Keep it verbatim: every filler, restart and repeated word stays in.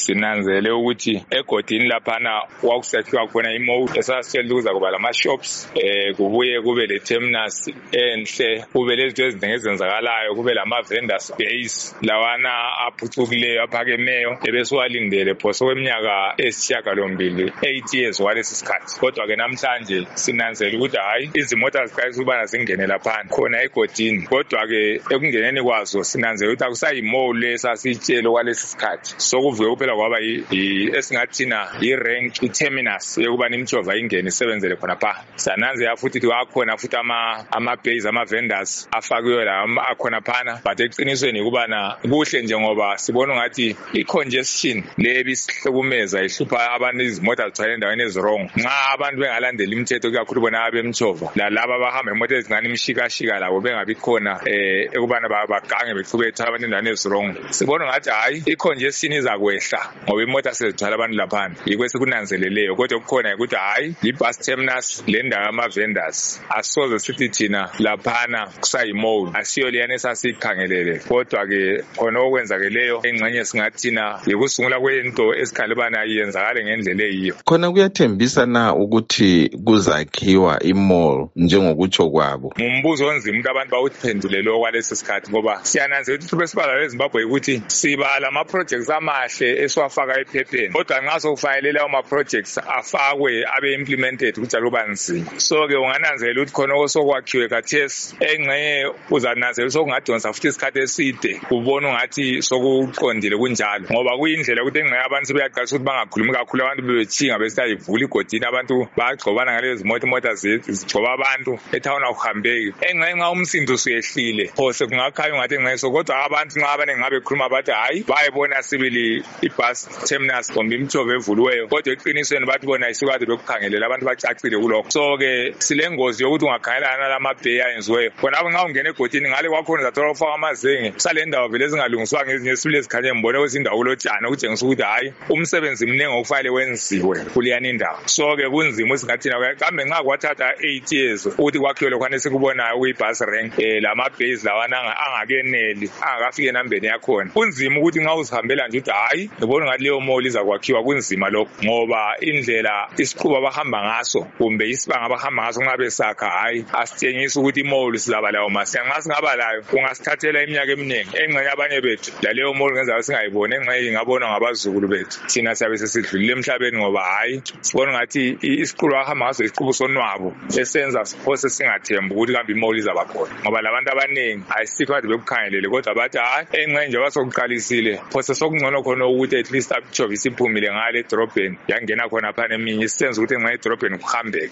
sinanzele ukuthi egodini laphana kwakusakhiwa khona imall esasitshela ukuza kuba lama-shops eh kubuye kube le-terminus enhle, kube lezinto eziningi ezenzakalayo, kube lama-vendors base lawana aphucukileyo aphakemeyo ebesiwalindele phose kweminyaka esishiyagalombili eight years walesi sikhathi. Kodwa-ke namhlanje sinanzele ukuthi hayi izimota ziqalisa ukubana zingene laphana khona egodini, kodwa-ke ekungeneni kwazo sinanzele ukuthi akusayimall esasiyitshelo kwalesi sikhathi, sokuvuke kuphela kwaba esingathina i-rank i-terminus yokubana imtshova ingene isebenzele khona pha. Sananzela futhi akhona futhi ama-base ama-vendors afakiwe la akhona phana, but eqinisweni ukubana kuhle nje ngoba sibona ngathi i-congestion le ebisihlukumeza ihlupha abantu izimota zithwala endaweni ezirong. Nxa abantu bengalandela imithetho kakhulu bona abemtshova lalaba abahamba imoto ezincane imshikashika labo bengabi khona eh ekubana bagange beqhubetha abantu endaweni ezirong, sibona ngathi hayi i-congestion izakwehla ngoba imota sezithwala abantu laphana. Yikho sekunanzeleleyo, kodwa kukhona ukuthi hayi i-bus terminus le ndawo yama-vendors asoze sithi thina laphana kusayimall, asiyo leyana esasiyikhangelele. Kodwa-ke khona okwenzakeleyo engxenye singathina yikusungula kwento esikhalibana yenzakale ngendlela eyiyo. Khona kuyathembisa na ukuthi kuzakhiwa imall njengokutsho kwabo? Ngumbuzo onzima ukuthi abantu bawuphendule lo kwalesi sikhathi, ngoba siyananzela ukuthi besibala leZimbabwe ukuthi siba lama-projects amahle esiwafaka ephepheni, kodwa nxa sokufanele lawo ma-projects afakwe abe implemented ukuthi aluba nzima. So-ke ungananzela ukuthi khona osokwakhiwe kathesi engxenye uzananzela sokungadonsa futhi isikhathi eside ubona ungathi sokuqondile kunjalo, ngoba kuyindlela ukuthi engxenye abantu sebeyaqalisa ukuthi bangakhulumi kakhulu, abantu bebethinga besayivula igodini, abantu bayagxobana ngalezi mota, imota zigcoba abantu ethawuni akuhambeki. Engxenye nxa umsindo usuyehlile phose kungakhanya ungathi engxenye so, kodwa abantu nxa abaningi ngabe khuluma bathi hayi bayibona sibili ibus terminus kumbe imtshova evuliweyo, kodwa eqinisweni bathi bona isikade bekukhangelela abantu bacacile kulokho. So-ke silengozi yokuthi ungakhangelana lamabheyi ayenziweyo khonapho nxa ungena egodini ngale kwakhona uzathola ufaka amazenge sale ndawo vele ezingalungiswa ngezinye sibili ezikhanye mbone kwezindawo kulotshani okutshengisa ukuthi hayi umsebenzi mningi okufanele wenziwe kuleyana indawo. So-ke kunzima esingathina kambe nxa kwathatha eight years ukuthi kwakhiwe lokhwana sikubonayo kuyi-bus rank eh lama-base lawana angakeneli angakafiki enambeni yakhona, kunzima ukuthi nxa uzihambela nje ukuthi hayi ngibona ngathi leyo mall izakwakhiwa. Kunzima lokho ngoba indlela isiqubu abahamba ngaso kumbe isibanga abahamba ngaso nxa besakha hayi asitshengisa ukuthi imall sizaba layo masinya. Nxa singaba layo kungasithathela iminyaka eminingi. Engxenye abanye bethu laleyo mall ngenzeka singayiboni, engxenye ingabonwa ngabazukulu bethu, thina siyabe sesidlulile emhlabeni ngoba hayi sibona ngathi isiqubu abahamba ngaso isiqubu sonwabo esenza siphose singathembi ukuthi kambe imall izaba khona, ngoba labantu abaningi ayisikho kade bekukhangelele, kodwa bathi hayi engxenye nje basokuqalisile phose sokungcono khona ukuthi at least imtshova isiphumile ngale edrobheni yangena khona phana eminye isenza ukuthi engxenye edrobheni kuhambeke.